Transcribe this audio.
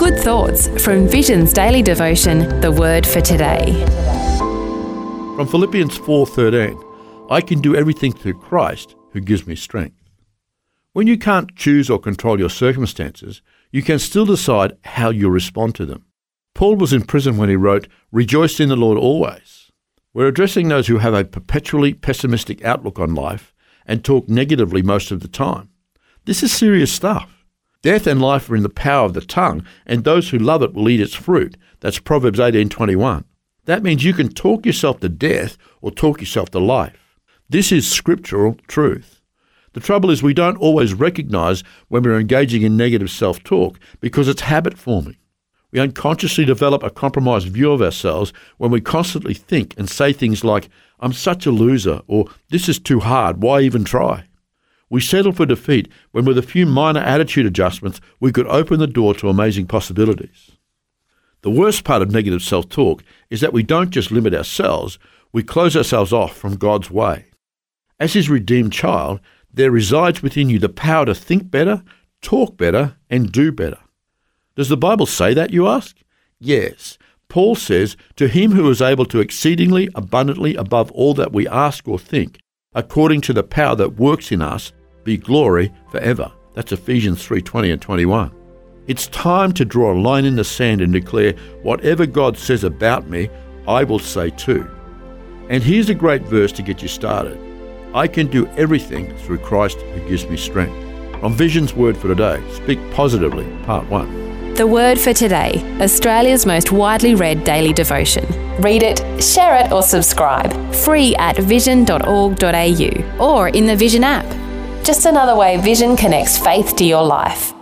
Good thoughts from Vision's daily devotion, The Word for Today. From Philippians 4:13, I can do everything through Christ who gives me strength. When you can't choose or control your circumstances, you can still decide how you respond to them. Paul was in prison when he wrote, "Rejoice in the Lord always." We're addressing those who have a perpetually pessimistic outlook on life and talk negatively most of the time. This is serious stuff. Death and life are in the power of the tongue, and those who love it will eat its fruit. That's Proverbs 18:21. That means you can talk yourself to death or talk yourself to life. This is scriptural truth. The trouble is we don't always recognize when we're engaging in negative self-talk because it's habit-forming. We unconsciously develop a compromised view of ourselves when we constantly think and say things like, "I'm such a loser," or "This is too hard, why even try?" We settle for defeat when with a few minor attitude adjustments we could open the door to amazing possibilities. The worst part of negative self-talk is that we don't just limit ourselves, we close ourselves off from God's way. As His redeemed child, there resides within you the power to think better, talk better, and do better. Does the Bible say that, you ask? Yes. Paul says, "To Him who is able to exceedingly abundantly above all that we ask or think, according to the power that works in us, be glory forever." That's Ephesians 3:20 and 21. It's time to draw a line in the sand and declare, whatever God says about me, I will say too. And here's a great verse to get you started. I can do everything through Christ who gives me strength. On Vision's Word for Today, Speak Positively, Part 1. The Word for Today, Australia's most widely read daily devotion. Read it, share it or subscribe. Free at vision.org.au or in the Vision app. Just another way Vision connects faith to your life.